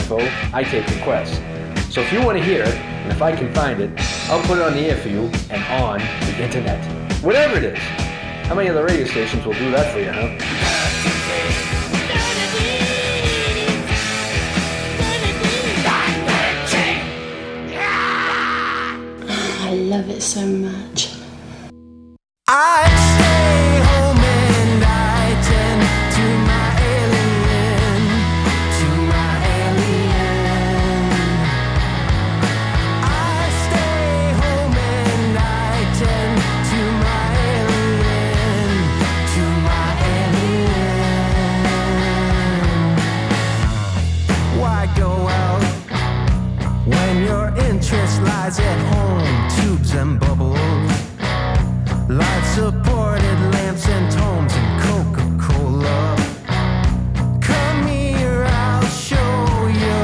info, I take requests. So if you want to hear it, and if I can find it, I'll put it on the air for you and on the internet. Whatever it is. How many other radio stations will do that for you, huh? I love it so much. I stay home and I tend to my alien, to my alien. I stay home and I tend to my alien, to my alien. Why go out when your interest lies at home? Tubes and bubbles, light-supported lamps and tomes and Coca-Cola. Come here, I'll show you.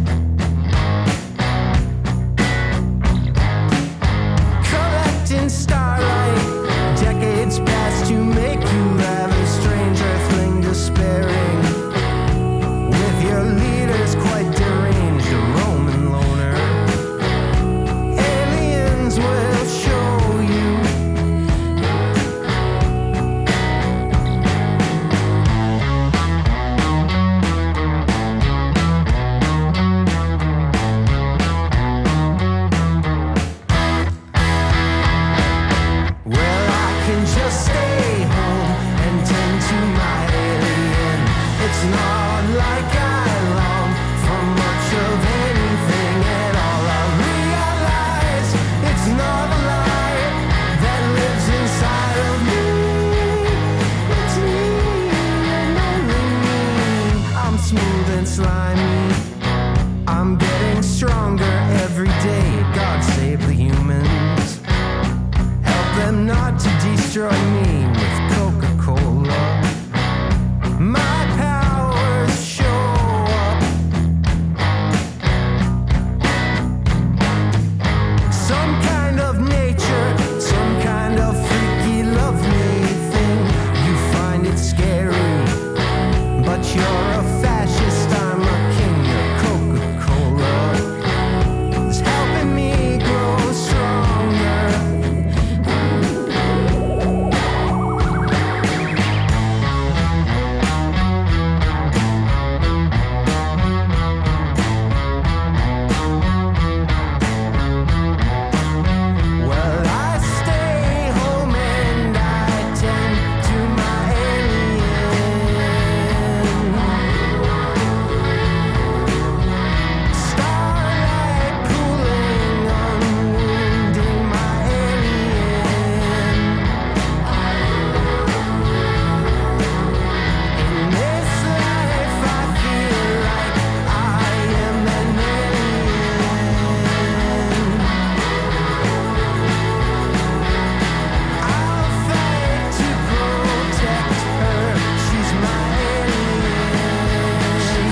Collecting starlight, decades past to make you have a strange earthling despairing. With your leaders quite deranged, a Roman loner. Aliens will show you. Well, I can just stay home and tend to my alien. It's not like I long for much of anything at all. I realize it's not a lie that lives inside of me. It's me and only me. I'm smooth and slimy. I'm getting stronger every day. God save the humans. Help them not to destroy me with Coca-Cola. My powers show up. Some kind of nature, some kind of freaky lovely thing. You find it scary, but you're a fascist, I'm a king. Your Coca-Cola is helping me grow stronger. Well, I stay home and I tend to my alien. Starlight cooling, unwounding my alien. In this life I feel like I am an alien. I'll fight to protect her. She's my alien.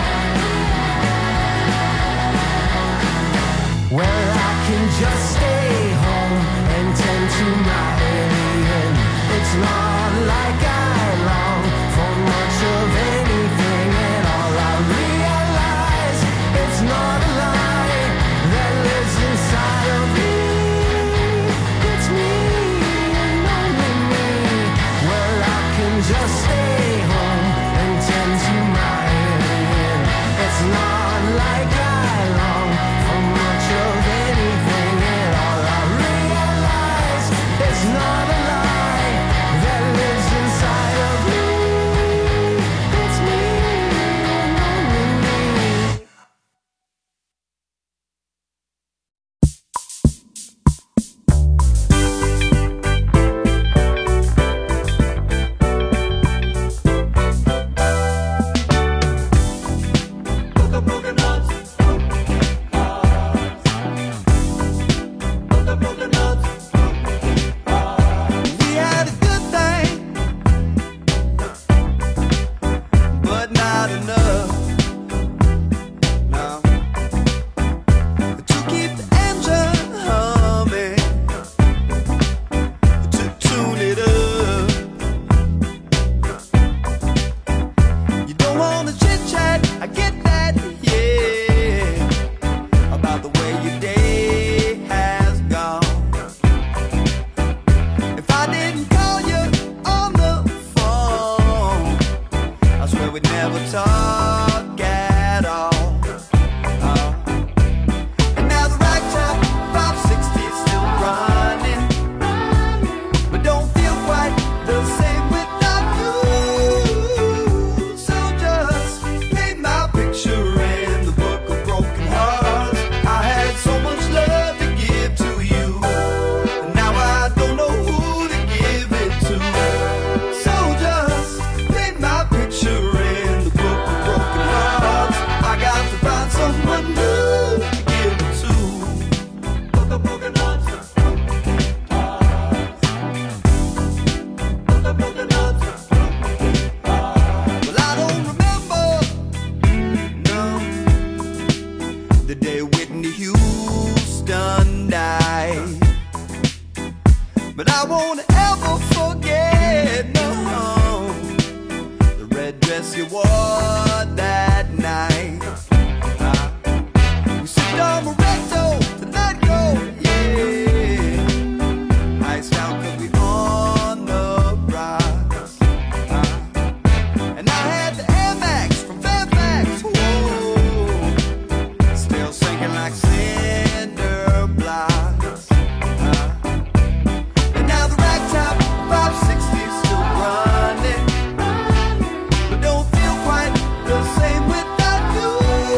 Well, I can just stay home and tend to my alien. It's not like I long for much of anything at all. I realize it's not a lie that lives inside of me. It's me and only me. Well, I can just stay home and tend to my alien. It's not like I long for much of anything at all. I realize it's not a lie that lives inside of me. It's me and only me. the day Whitney Houston died. But I won't ever forget, no, the red dress you wore that night. We sipped on Moretto to let go, yeah. Iced out 'cause we on the rocks. And I had the Air Max from Fairfax, whoa, still sinking like cinder blocks. And now the ragtop 560 's still running, but don't feel quite the same without you.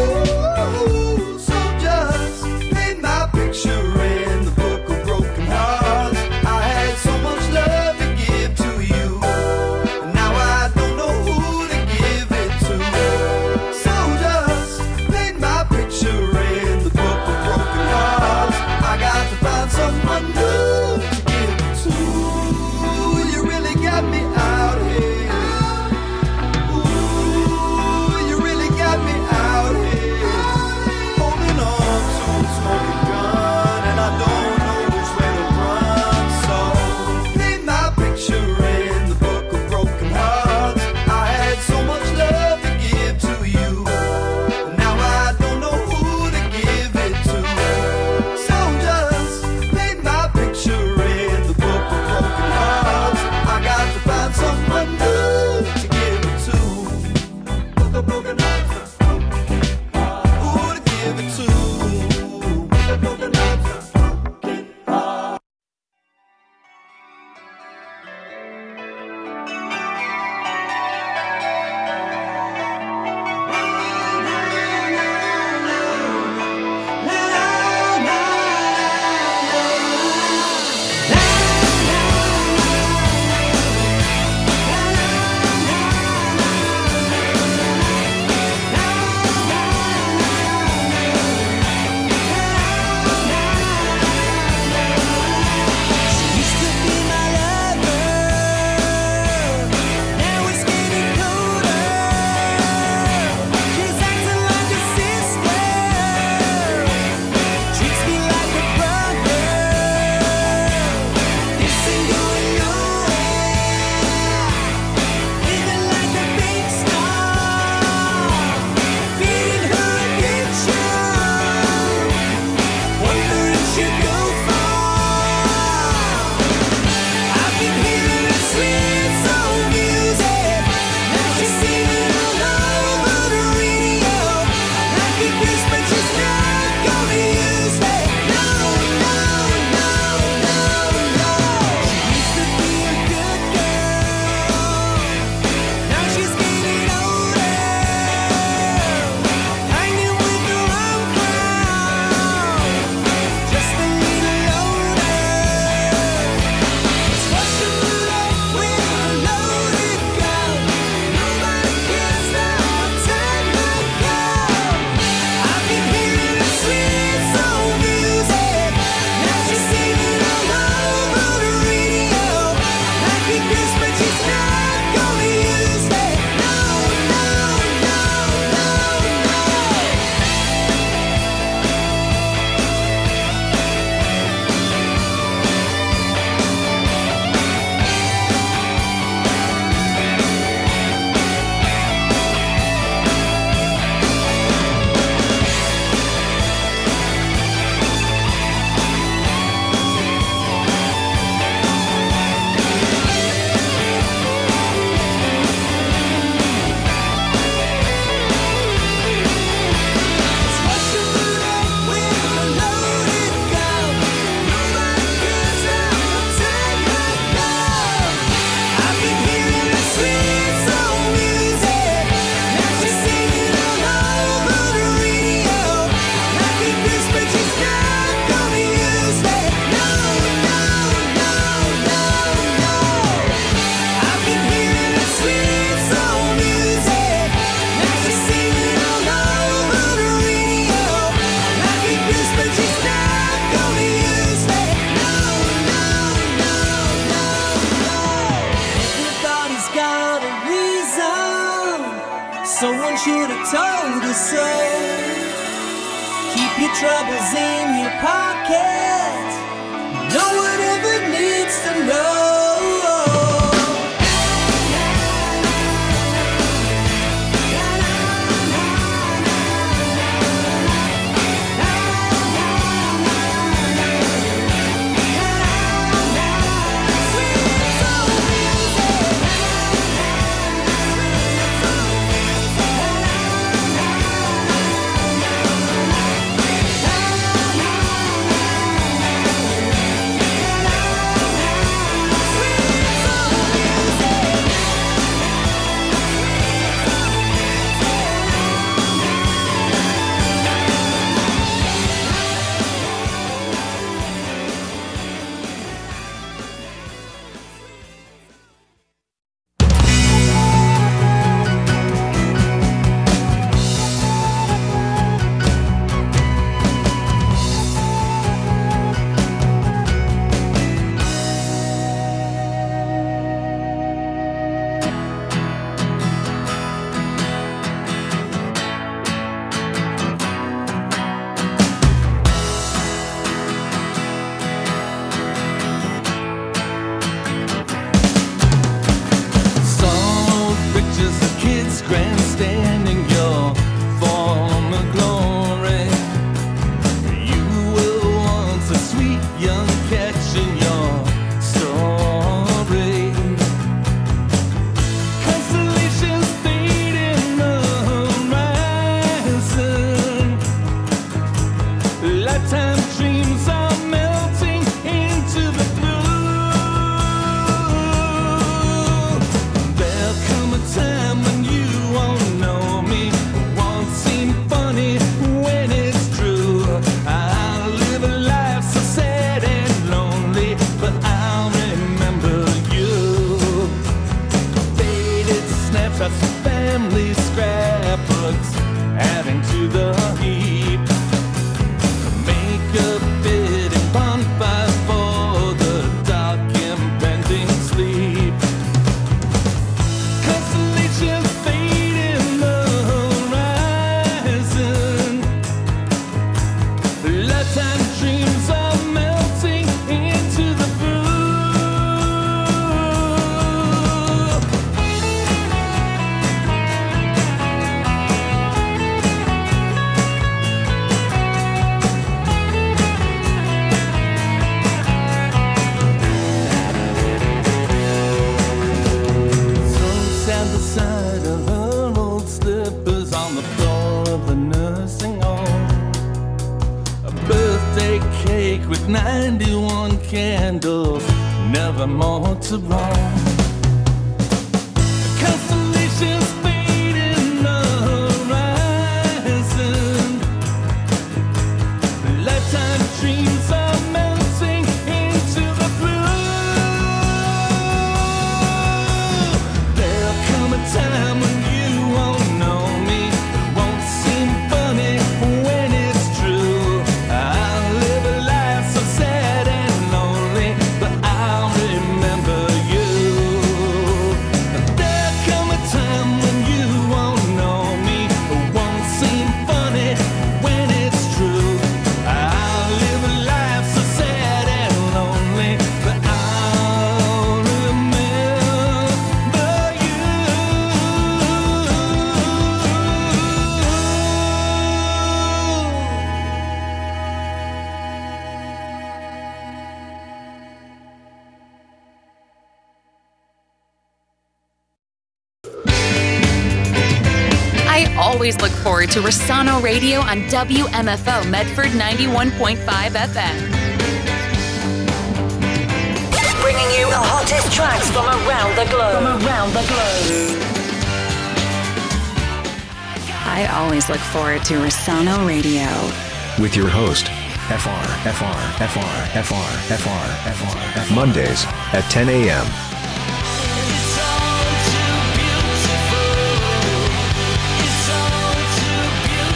So just paint my picture in the book of broken hearts. I had so much love to give to you, and now I don't know who to give it to. So just paint my picture in the book of broken hearts. I got to find someone new to give it to. You really got me out here. Ooh, you really got me out here. Holding on to a smoking gun, and I don't know which way to run. So paint my picture in the book of broken hearts. I had so much love to give to you, but now I don't know who to give it to. So just paint my picture in the book of broken hearts. I got to find someone new to give it to. Book of broken hearts. Who to give it to? Book of broken hearts. Broken hearts. She used to be my lover, now it's getting colder. She's acting like a sister, treats me like a brother. This ain't going nowhere, living like a big star, feeding her addiction, wonder if she'd go far. I've been hearing her sweet soul music, now she's singing all over the radio. Like a kiss, but she's not gonna use me. No, no, no, no, no. She used to be a good girl, now she's getting older, hanging with the wrong crowd, just a little older. It's Russian roulette with a loaded gun. Nobody cares now what time I go. I've been hearing her sweet soul music, now she's singing all over the radio. Like a kiss, but she's not gonna use me. No, no, no, no, no. It's Russian roulette with a loaded gun. Nobody cares now what time I go. I've been hearing her sweet soul music, now she's singing all over the radio. Like a kiss, but she's not gonna use me. No, no, no, no, no. I've been hearing her sweet soul music, now she's singing all over the radio. Like a kiss, but she's not gonna use me. No, no, no, no, no. Everybody's got a reason, someone should have told us so. Keep your troubles in your pocket. No one ever needs to know. with 91 candles, never more to wrong. Constellations fade in the horizon. Lifetime dreams are melting into the blue. There'll come a time when you won't know me. It won't seem funny when it's true. I'll live a life so sad and lonely, but I'll remember you. There'll come a time when you won't know me. It won't seem funny when it's true. I'll live a life so sad and lonely, but I'll remember you. I always look forward to Rossano Radio on WMFO Medford 91.5 FM. Bringing you the hottest tracks from around the globe. I always look forward to Rossano Radio. With your host, FR. Mondays at 10 a.m. It's all too beautiful. It's all too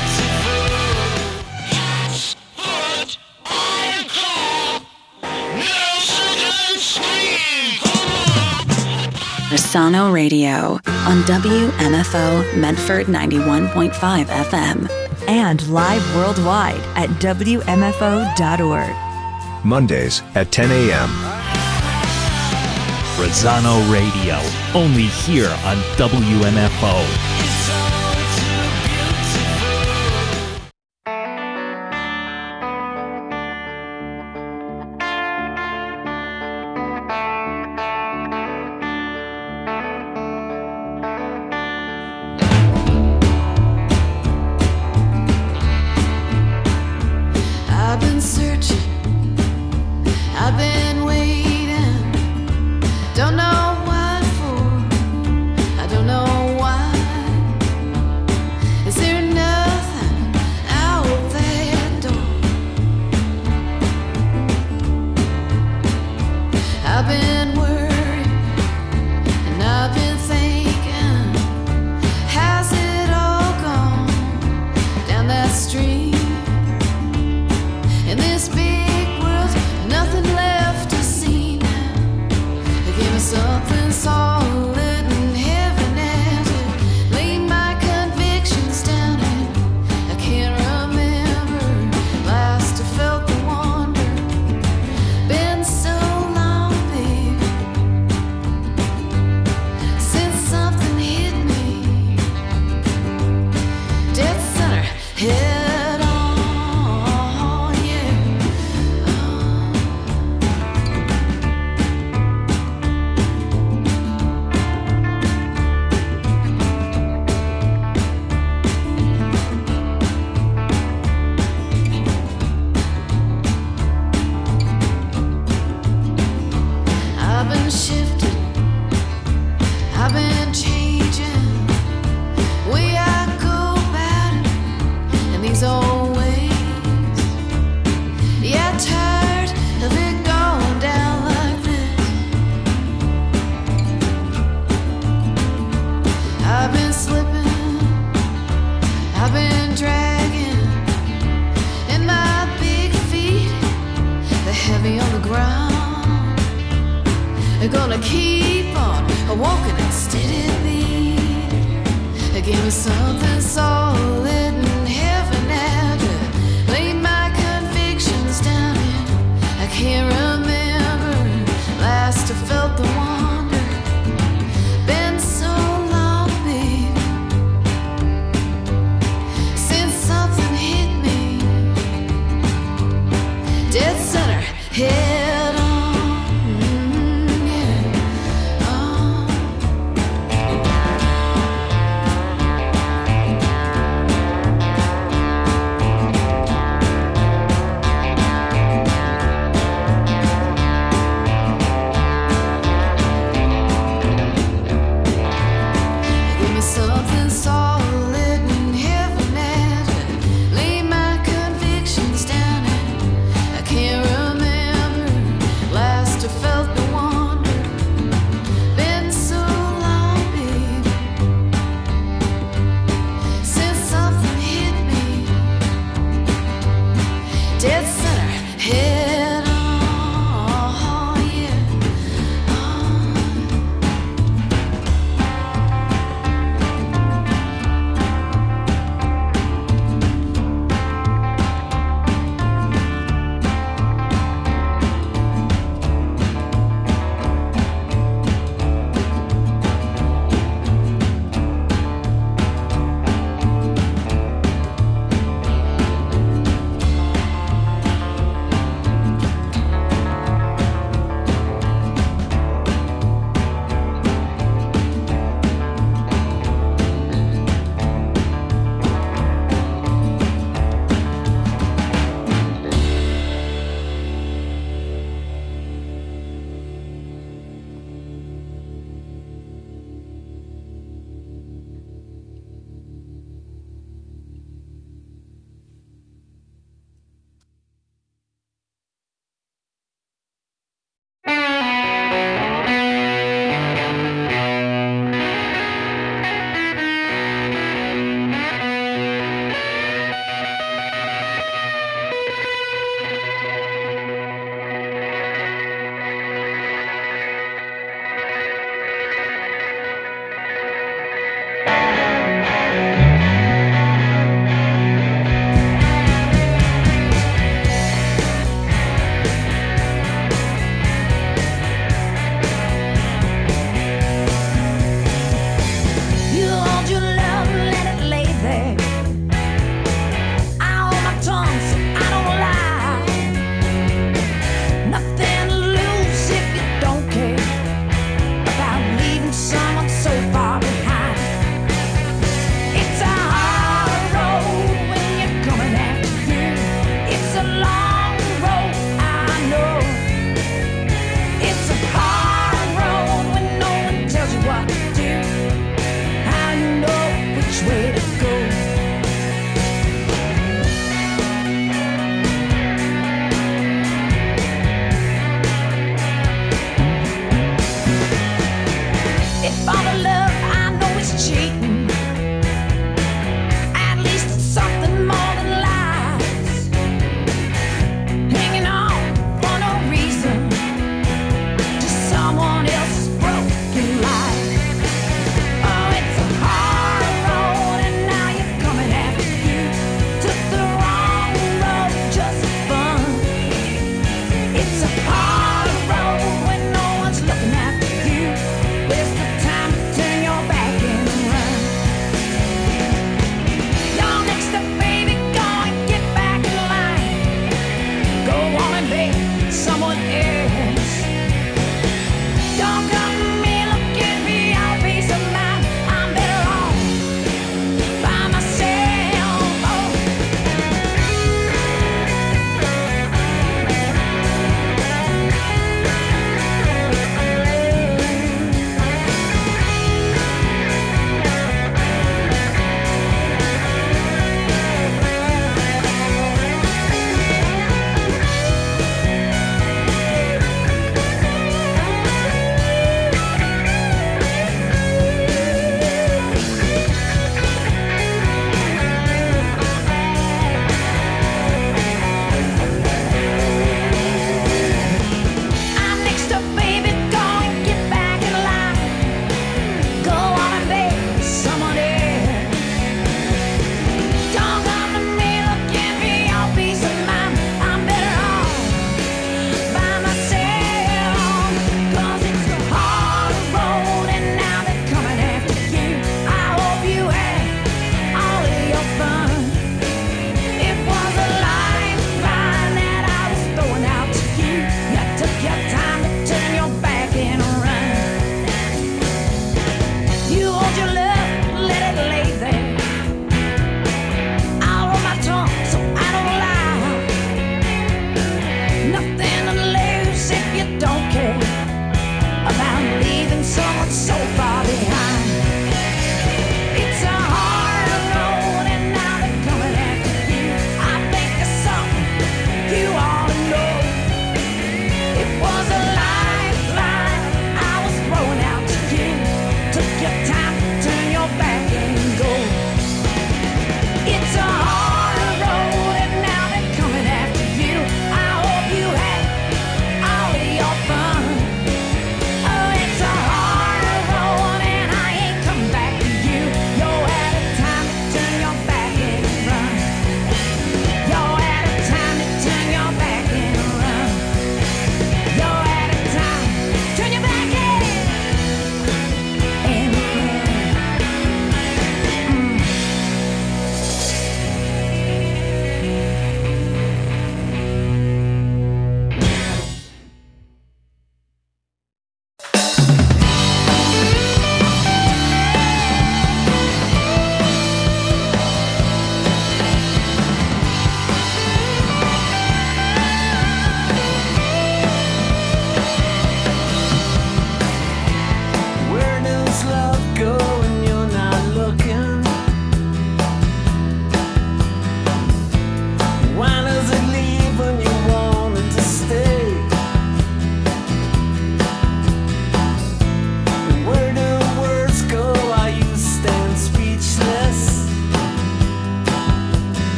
beautiful. Rossano Radio on WMFO Medford 91.5 FM. and live worldwide at WMFO.org. Mondays at 10 a.m. Rosano Radio, only here on WMFO. I've been searching, I've been waiting, don't know what for, I don't know why. Is there nothing out that door? I've been worried and I've been thinking, has it all gone down that street? In this big world, nothing left to see now. Give me something solid and heaven as it lay my convictions down in. I can't remember last I felt the wonder. Been so long, baby, since something hit me. Dead center, head on. I've been shifting, I've been changing, way I go about it in these old ways. Yeah, tired of it going down like this. I've been slipping, I've been dragging, and my big feet, they're heavy on the ground. They're gonna keep on walking at steady beat. Give me something solid and heaven at it. Lay my convictions down in. I can't remember last I felt the wonder. Been so long, baby, since something hit me. Dead center, head on.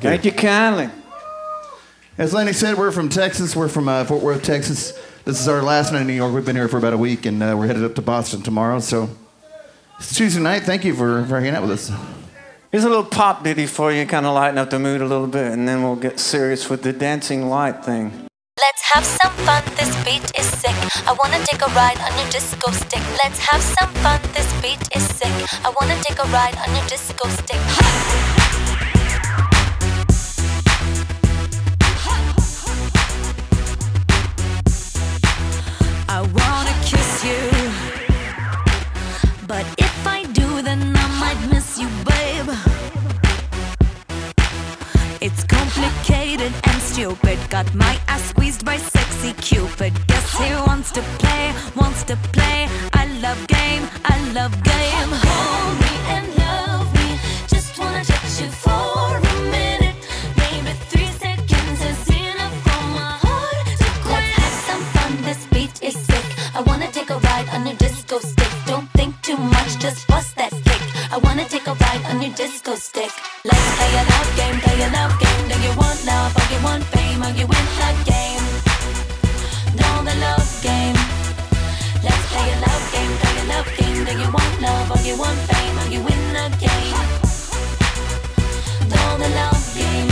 you. Thank you kindly. As Lenny said, we're from Texas. We're from Fort Worth, Texas. This is our last night in New York. We've been here for about a week, and we're headed up to Boston tomorrow. So it's Tuesday night. Thank you for hanging out with us. Here's a little pop ditty for you, kind of lighten up the mood a little bit, and then we'll get serious with the dancing light thing. Let's have some fun, this beat is sick. I wanna take a ride on your disco stick. Let's have some fun, this beat is sick. I wanna take a ride on your disco stick. I wanna kiss you, but if I do, then I might miss you, babe. It's complicated and stupid. Got my ass squeezed by sexy Cupid. Guess he wants to play, wants to play. I love game, I love game. Hold me and love me. Just wanna touch you for a minute. Maybe 3 seconds is enough for my heart to quit. Let's have some fun, this beat is sick. I wanna take a ride on your disco stick. Don't think too much, just bust that kick. I wanna take a ride on your disco stick. Let's play a love game, play a love game. Do you want love or you want fame? Or you win the game? Know the love game. Let's play a love game, play a love game. Do you want love or you want fame? Or you win the game? Know the love game.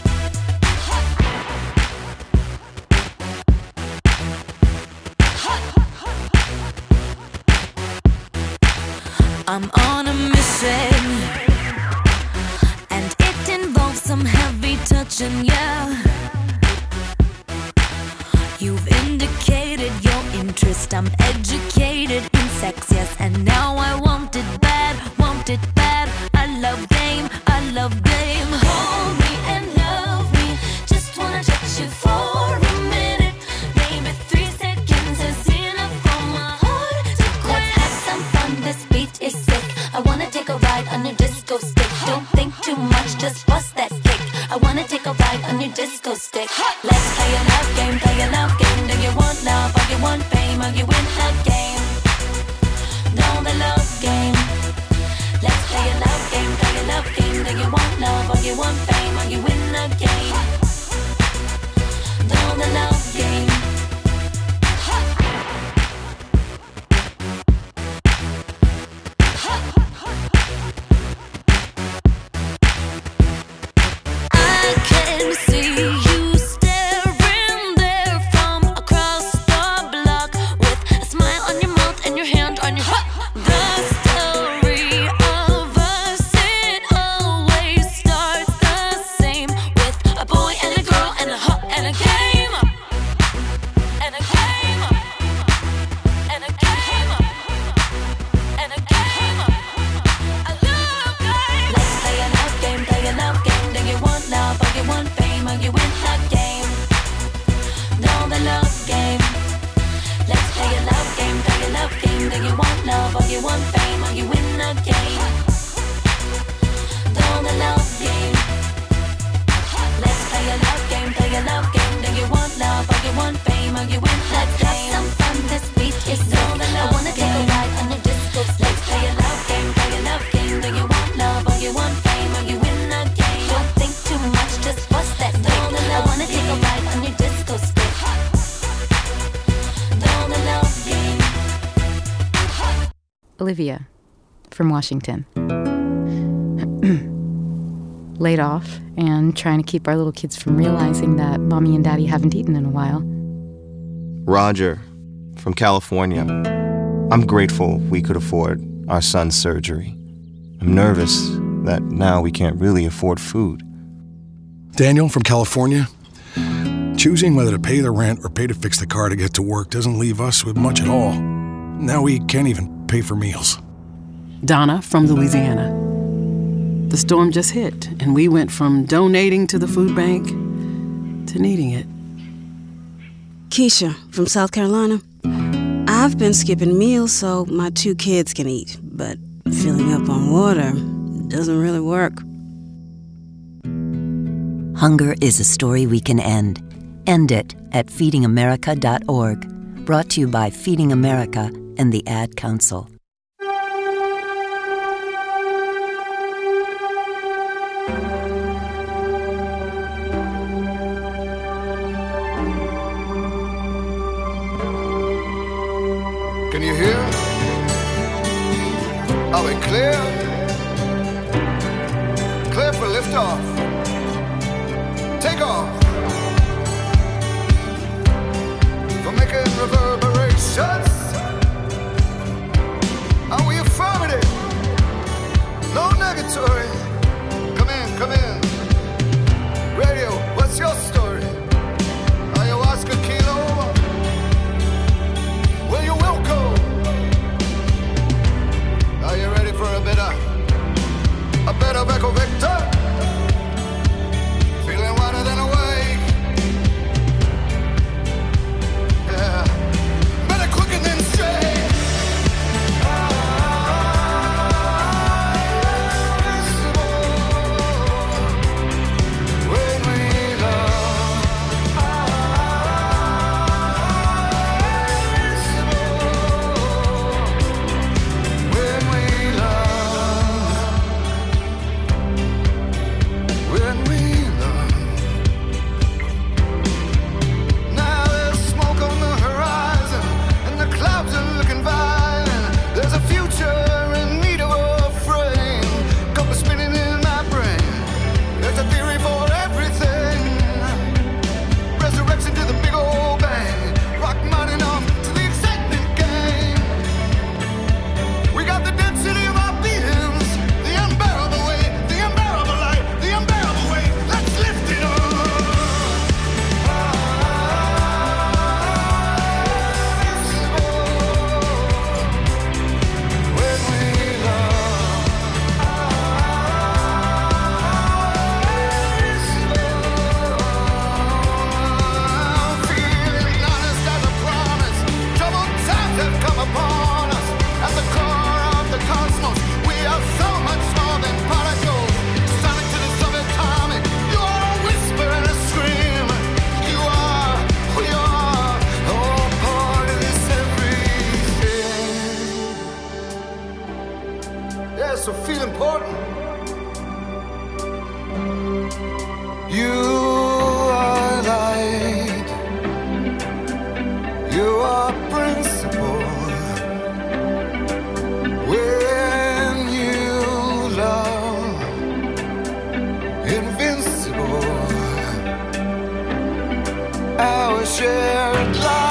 I'm on a mission, and it involves some heavy touching, yeah. You've indicated your interest. I'm educated in sex, yes, and now I want it bad, want it bad. I love game, I love game. Hold me and love me. Just wanna touch you for a minute. Maybe 3 seconds is enough for my heart to quit. Let's have some fun, this beat is sick. I wanna take a ride on your disco stick. Don't think too much, just bust that kick. I wanna take a ride on your disco stick. Let's play a love game, play a love game. Do you want love or you want fame? Or you win the game? Know the love game. Let's play a love game, play a love game. Do you want love or you want fame? Or you win the game? Know the love game. I can see you staring there from across the block, with a smile on your mouth and your hand on your heart. The story of us, it always starts the same, with a boy and a girl and a hut and a game. And a game. And a game. And a game. I love game. Let's play a love game, play a love game. Do you want love or you want fame? Or you win the game? Know the love game. Let's play a love game, play a love game. Do you want love or you want fame? Or you win the game? Know the love game. Let's play a love game, play a love game. Do you want love or you want fame? Or you win the game? Let's have some fun, this beat is sick. I wanna take a ride on your disco stick. Let's play a love game, play a love game. Do you want love or you want fame? Or you win the game? Don't think too much, just bust that kick. I wanna take a ride on your disco stick. Know the love game. Olivia from Washington. Laid off and trying to keep our little kids from realizing that mommy and daddy haven't eaten in a while. Roger from California. I'm grateful we could afford our son's surgery. I'm nervous that now we can't really afford food. Daniel from California. Choosing whether to pay the rent or pay to fix the car to get to work doesn't leave us with much at all. Now we can't even pay for meals. Donna from Louisiana. The storm just hit, and we went from donating to the food bank to needing it. Keisha from South Carolina. I've been skipping meals so my 2 kids can eat, but filling up on water doesn't really work. Hunger is a story we can end. End it at feedingamerica.org. Brought to you by Feeding America and the Ad Council. we clear? Clear for liftoff. Take off. For making reverberations. Are we affirmative? No negatory. Come in. Radio, what's your story? Ayahuasca kilo? Well, you're welcome. Are you ready for a bit of Echo Victor? Feeling wider than awake. Yeah, better quicker than straight. So feel important. You are light. You are principle. When you love, invincible. Our shared life.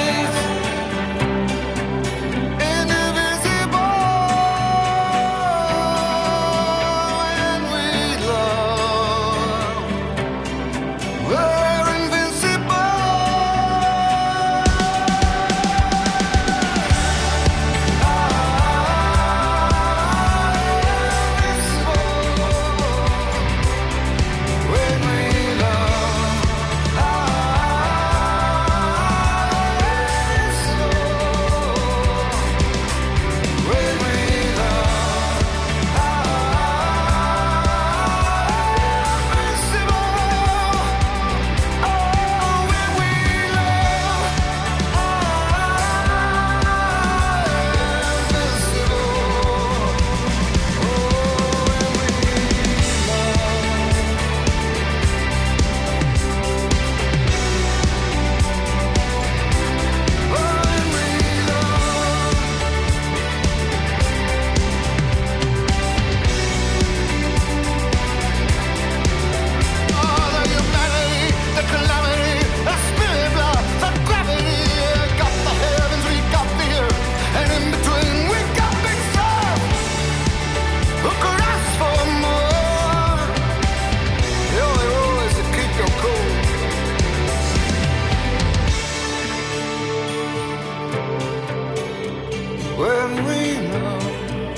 When we love,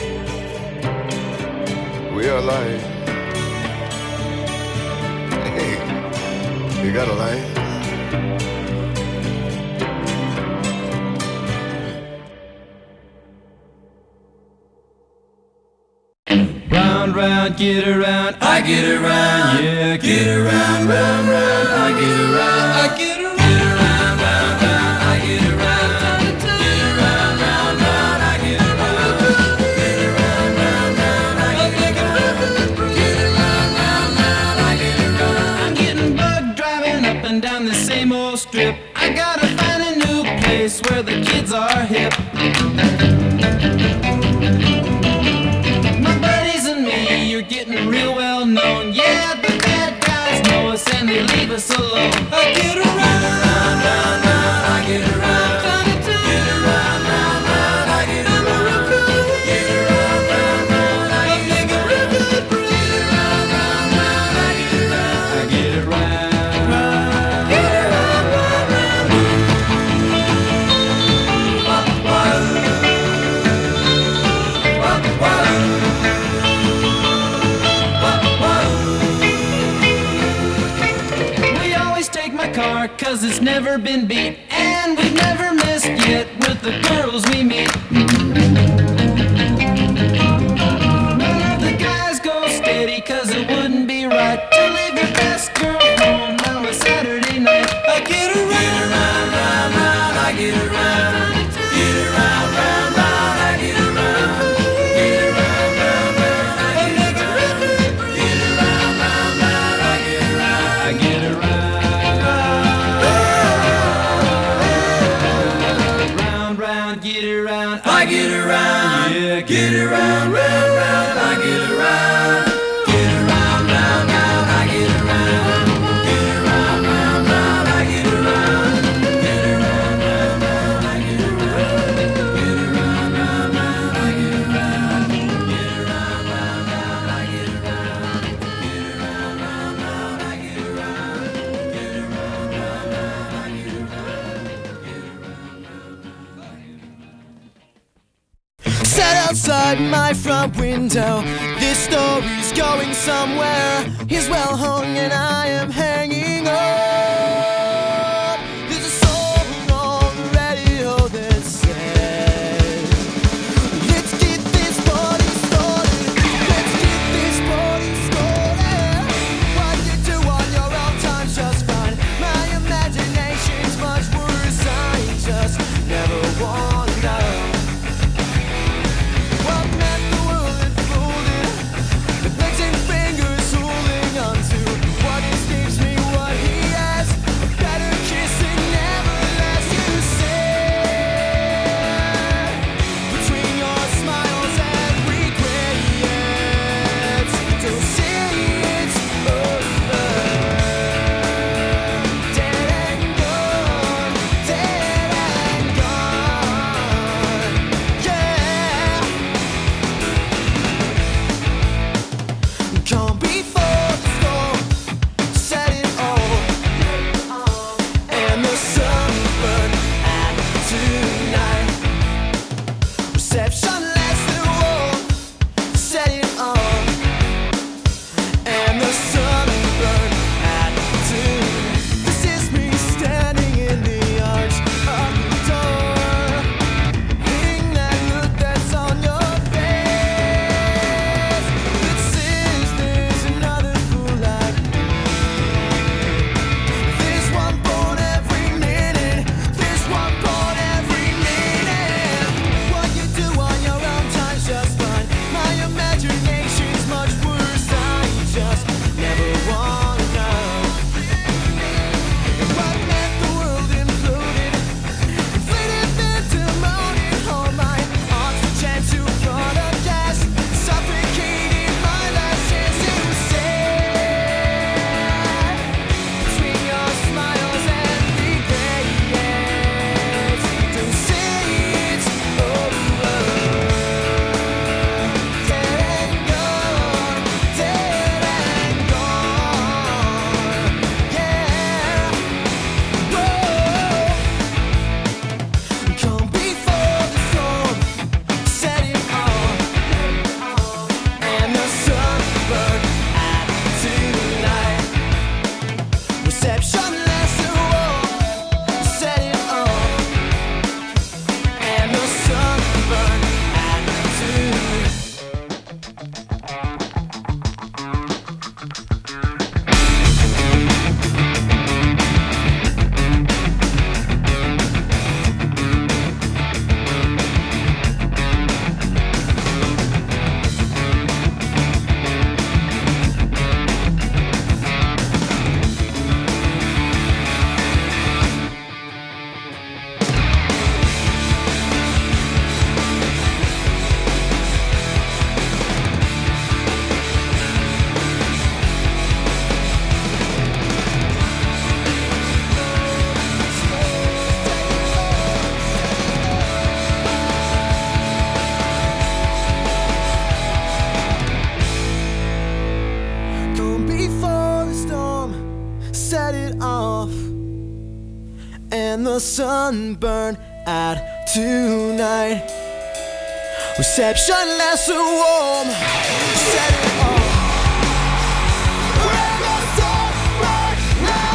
we are light. Hey, you got a light? Round, round, get around, I get around, yeah, get around, round, round, I get around, I get around, get around, round, round, I get around, get around, round, round, I get around, get around, round, round, I get around, get around, round, round, I get around. I'm getting bugged driving up and down the same old strip. I gotta find a new place where the kids are hip. they leave us alone. I get around, round, round, round, I get around. Get around, round, round, I get around. Get around, round, round, I get around. Get around, round, round, I get around. I get around, round, get around, round, round. We always take my car 'cause it's never been beat, and we've never missed yet with the girls we meet. None of the guys go steady 'cause it wouldn't be right to leave your best girl home on a Saturday night. I get around, round, round, round, I get around. Get around, round, round, I get around. Get around, round, round, I get around. Get around, round, round, I get around. I get around. Round, round, get around. I get around. Yeah, get around, round, round, I get around. Get around, round, round, I get around. Get around, round, round, I get around. Get around, round, round, I get around. Get around, round, round, I get around. Get around, round, round, I get around. Get around, round, round, I get around. Get around, round, round, I get around. Sat outside my front window. This story's going somewhere. He's well hung and I am hanging up. There's a song on the radio that says, let's get this party started. Let's get this party started. What you do on your own time's just fine. My imagination's much worse. I just never wonder what meant the world unfolded. The legs and fingers holding onto what escapes me, what he has. A better kiss and never lets you say. Between your smiles and regrets, don't say it's over. Dead and gone, dead and gone. Yeah. Come before the storm, set it all, and the sun burned out tonight. Reception lasted warm, set it on, and the sun burned out tonight. This is me standing in the arch of the door, hitting that look that's on your face. That says there's another fool like me. There's one born every minute. There's one born every minute. What you do on your own time's just fine. My imagination's much worse. I just never wanna know what meant the world imploded. Inflated pandemonium. All my oxygen to front of gas, suffocating my last chance to say. Between your smiles and regrets, don't say it's over. Dead and gone, dead and gone. Yeah. Whoa. Come before the storm, set it on, and the sun burned out tonight. Reception lasted warm, set it on, and the sun burned out tonight. set it off, and the sun burned out tonight. Reception less warm, set it off. We're the sun right now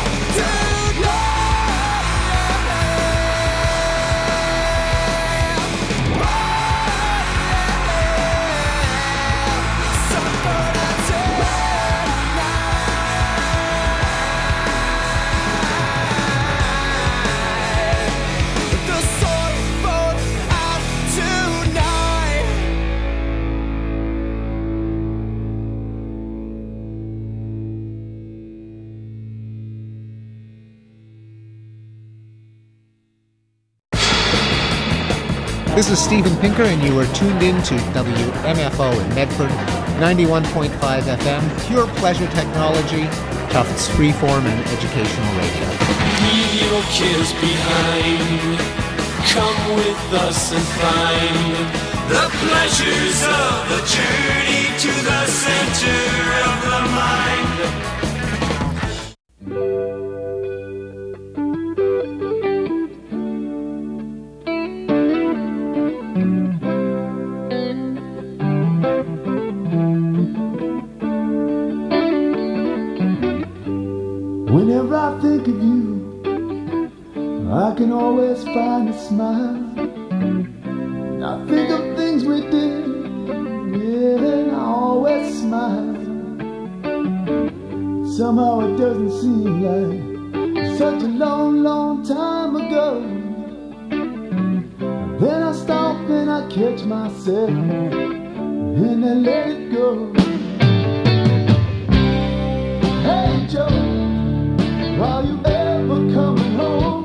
This is Steven Pinker, and you are tuned in to WMFO in Medford, 91.5 FM, pure pleasure technology, Tufts freeform and educational radio. Leave your cares behind. Come with us and find the pleasures of the journey to the center of the mind. Whenever I think of you, I can always find a smile. I think of things we did, yeah, and I always smile. Somehow it doesn't seem like such a long, long time ago. Then I stop and I catch myself, and I let it go. Hey Joe, are you ever coming home?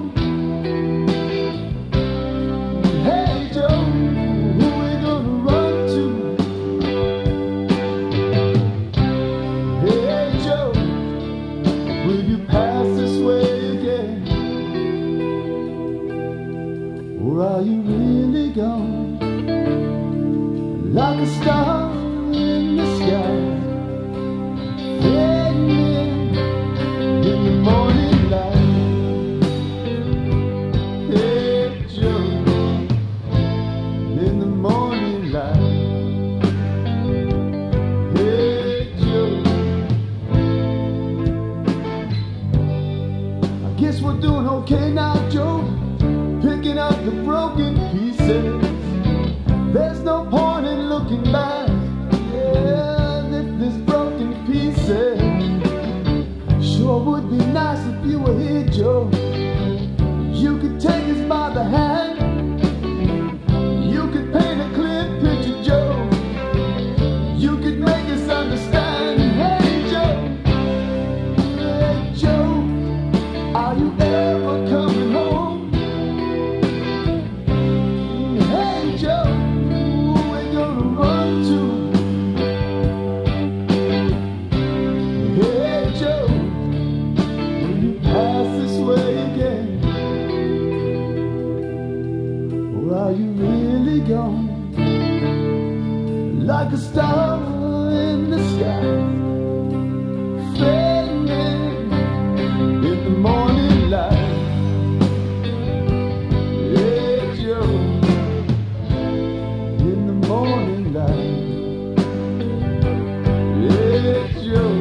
Hey Joe, who we gonna run to? Hey Joe, will you pass this way again? Or are you really gone? Like a star in the sky, fading in the morning light. Hey Joe, in the morning light. Hey Joe, I guess we're doing okay now, Joe, picking up the broken pieces. There's no point in looking back, yeah, if there's broken pieces. Sure would be nice if you were here, Joe. You could take us by the hand. You could paint a clear picture, Joe. You could make us understand. Hey Joe, are you ever coming home? Hey Joe, who we gonna run to? Hey Joe, pass this way again? Or are you really gone? Like a star in the sky, fading in the morning light. Yeah, Joe, in the morning light. Yeah, Joe.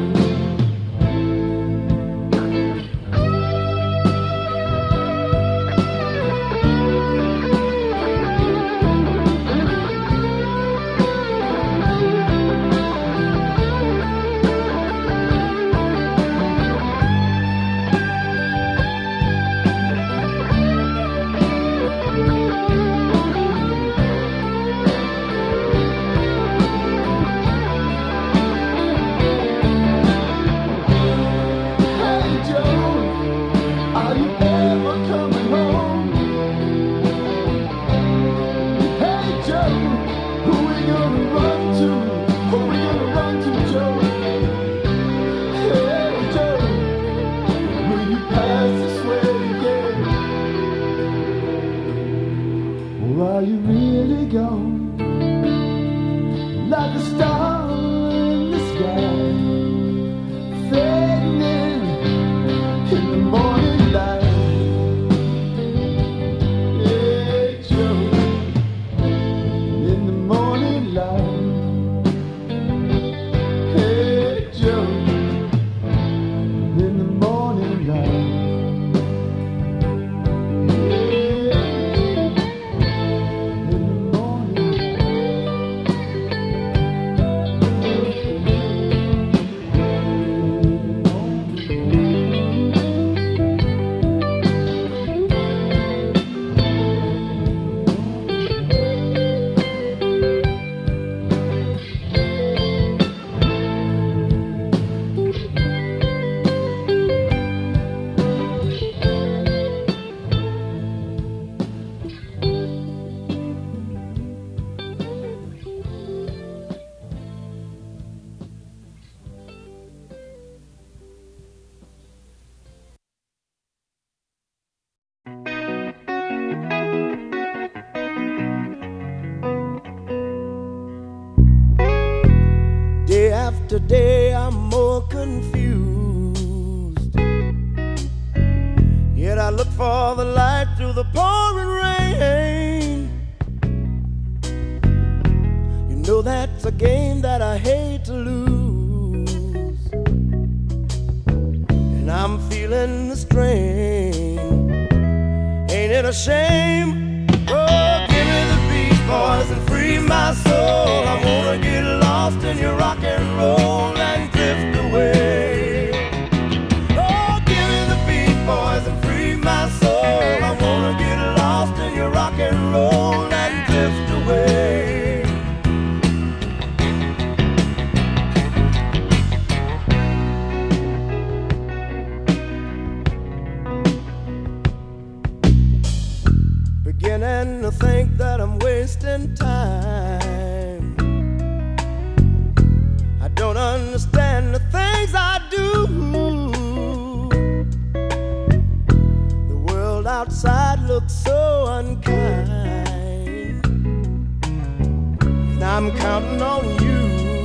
Are you really gone? Like a star in the sky, fading look for the light through the pouring rain. You know that's a game that I hate to lose, and I'm feeling the strain. Ain't it a shame? Oh, give me the beat, boys, and free my soul. I wanna get lost in your rock and roll and drift away. Oh, give me the beat, boys, and free my soul. I wanna get lost in your rock and roll and drift away. Beginning to think that I'm wasting time. I don't understand the things I do. The world outside looks so unkind, and I'm counting on you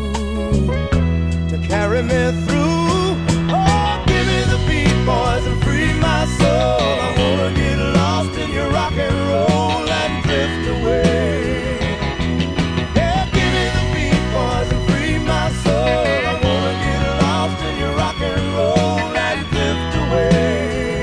to carry me through. Oh, give me the beat, boys, and free my soul. I wanna get lost in your rock and roll and drift away. Yeah, give me the beat, boys, and free my soul. I wanna get lost in your rock and roll and drift away.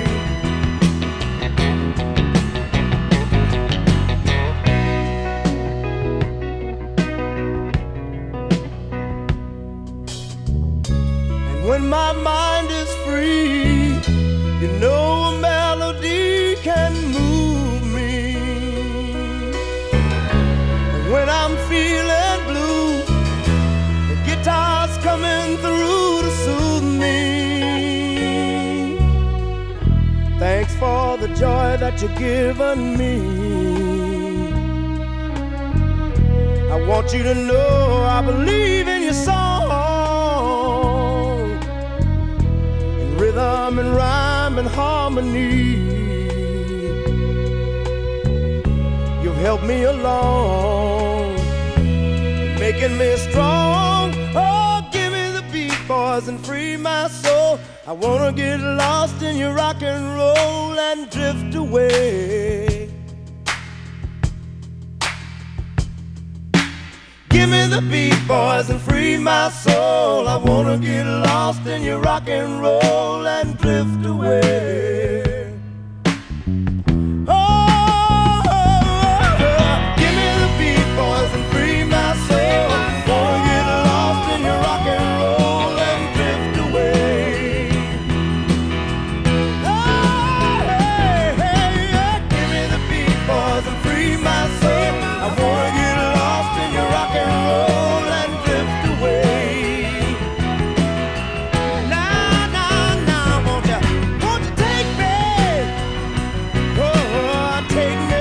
And when my mind is free, you know a melody can move me. And when I'm feeling blue, the guitar's coming through to soothe me. Thanks for the joy that you've given me. I want you to know I believe in your song, in rhythm and rhyme and harmony. You've helped me along, making me strong. Oh, give me the beat, boys, and free my soul. I wanna get lost in your rock and roll and drift away. Give me the beat, boys, and free my soul. I wanna get lost in your rock and roll and drift away. Oh, give me the beat, boys, and free my soul. Wanna get lost in your rock and roll and drift away. Oh, hey, hey, yeah. Give me the beat, boys, and free my soul. I wanna get lost in your rock and roll and drift away. Now, now, now, won't you take me? Oh, take me.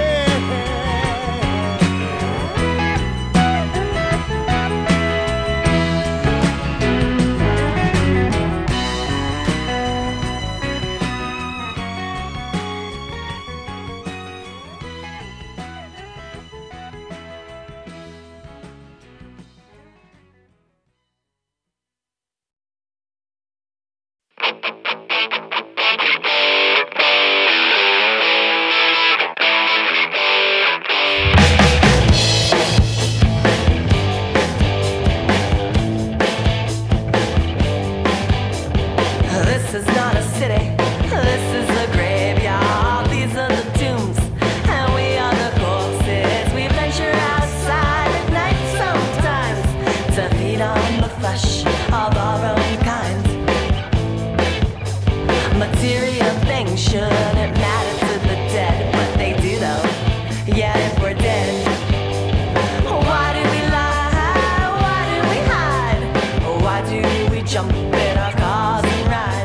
This is not a city, this is a graveyard. These are the tombs, and we are the corpses. We venture outside at night sometimes to feed on the flesh of our own kind. Material things shouldn't matter to the dead, but they do though. Yeah, if we're dead. Why do we lie? Why do we hide? Why do we jump in our cars and ride?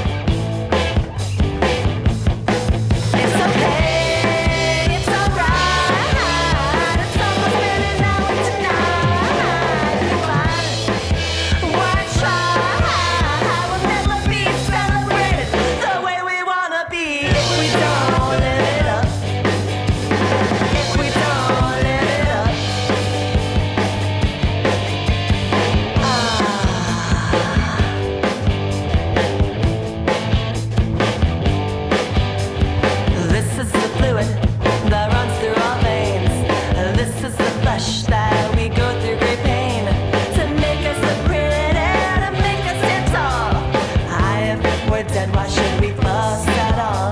It's okay, it's alright. It's almost midnight tonight. Why try? We'll never be celebrated the way we wanna be if we don't. us at all.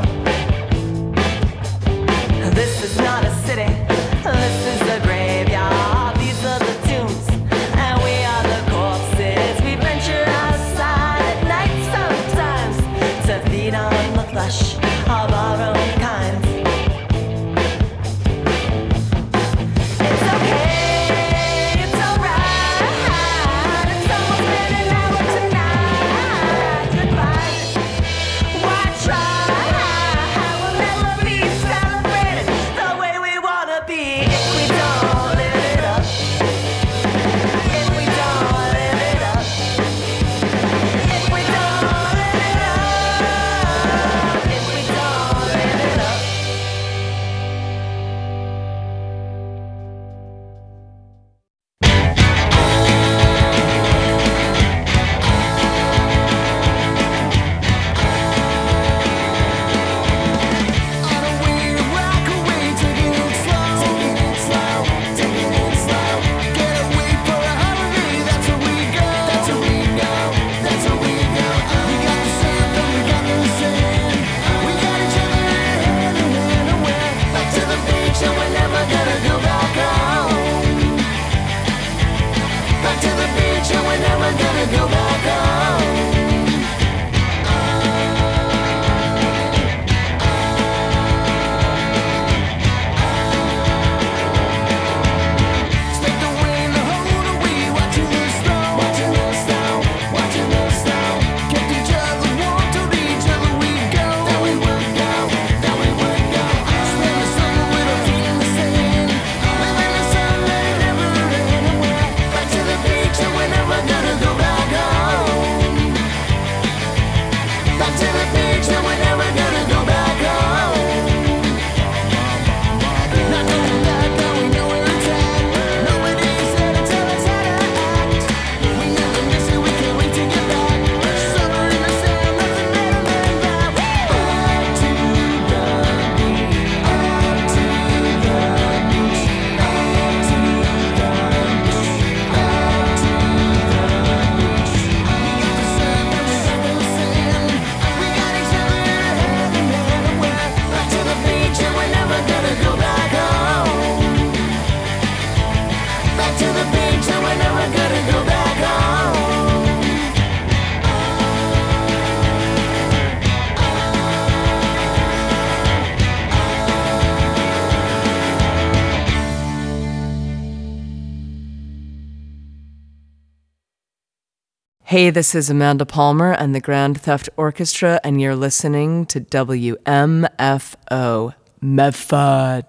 This is not a city, this is a graveyard. These are the tombs, and we are the corpses. We venture outside at night sometimes to feed on the flesh of our own kind. It's okay, it's alright. It's almost been an hour tonight. Goodbye. Why try? We'll never be celebrated the way we wanna be if we don't live it up. If we don't live it up. If we don't live it up. If we don't live it up. Hey, this is Amanda Palmer and the Grand Theft Orchestra, and you're listening to WMFO Medford.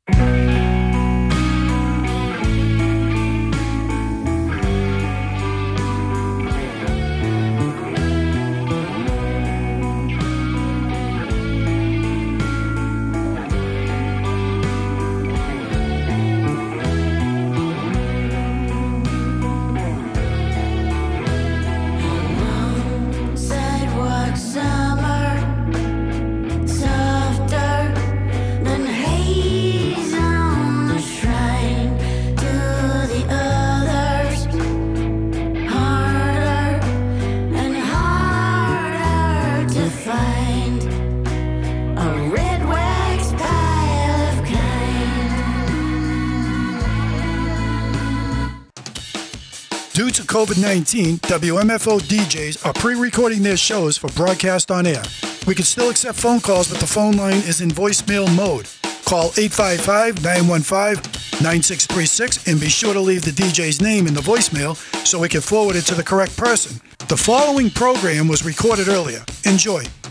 Sidewalk summer, softer than haze on the shrine to the others. Harder and harder to find a red wax pile of Due to COVID-19, WMFO DJs are pre-recording their shows for broadcast on air. We can still accept phone calls, but the phone line is in voicemail mode. Call 855-915-9636 and be sure to leave the DJ's name in the voicemail so we can forward it to the correct person. The following program was recorded earlier. Enjoy.